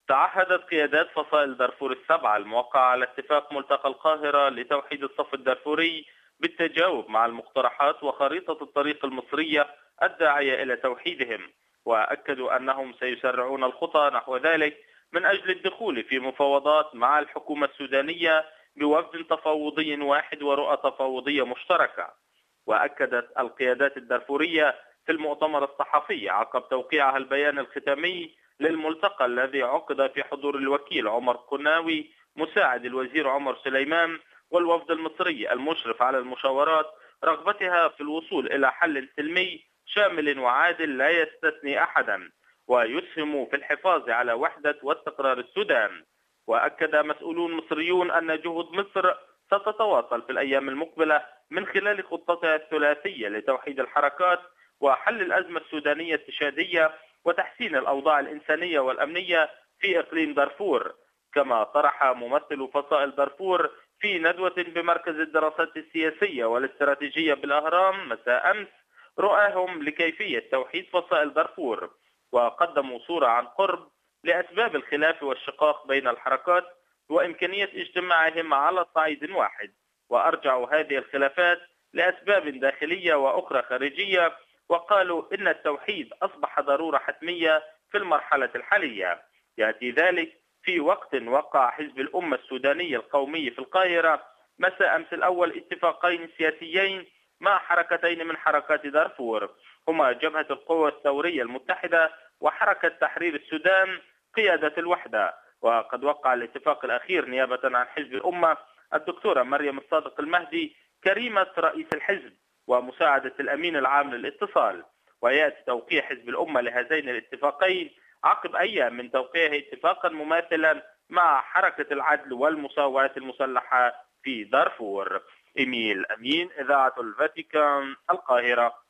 تعهدت قيادات فصائل دارفور السبعة الموقعة على اتفاق ملتقى القاهرة لتوحيد الصف الدارفوري بالتجاوب مع المقترحات وخريطة الطريق المصرية الداعية إلى توحيدهم، وأكدوا أنهم سيسرعون الخطى نحو ذلك من أجل الدخول في مفاوضات مع الحكومة السودانية بوفد تفاوضي واحد ورؤى تفاوضية مشتركة. وأكدت القيادات الدارفورية في المؤتمر الصحفي عقب توقيعها البيان الختامي للملتقى الذي عقد في حضور الوكيل عمر قناوي مساعد الوزير عمر سليمان والوفد المصري المشرف على المشاورات رغبتها في الوصول إلى حل سلمي شامل وعادل لا يستثني أحدا ويسهم في الحفاظ على وحدة واستقرار السودان. وأكد مسؤولون مصريون أن جهود مصر ستتواصل في الأيام المقبلة من خلال خطتها الثلاثية لتوحيد الحركات وحل الأزمة السودانية التشادية وتحسين الأوضاع الإنسانية والأمنية في إقليم دارفور. كما طرح ممثل فصائل دارفور في ندوة بمركز الدراسات السياسية والاستراتيجية بالأهرام مساء أمس رؤاهم لكيفية توحيد فصائل دارفور، وقدموا صورة عن قرب لأسباب الخلاف والشقاق بين الحركات وإمكانية اجتماعهم على صعيد واحد، وأرجعوا هذه الخلافات لأسباب داخلية وأخرى خارجية، وقالوا إن التوحيد أصبح ضرورة حتمية في المرحلة الحالية. يأتي ذلك في وقت وقع حزب الأمة السوداني القومي في القاهرة مساء أمس الأول اتفاقين سياسيين مع حركتين من حركات دارفور هما جبهة القوى الثورية المتحدة وحركة تحرير السودان قيادة الوحدة. وقد وقع الاتفاق الأخير نيابة عن حزب الأمة الدكتورة مريم الصادق المهدي كريمة رئيس الحزب ومساعدة الأمين العام للاتصال. ويأتي توقيع حزب الأمة لهذين الاتفاقين عقب أيام من توقيعه اتفاقا مماثلا مع حركة العدل والمساواة المسلحة في دارفور. إيميل أمين، إذاعة الفاتيكان، القاهرة.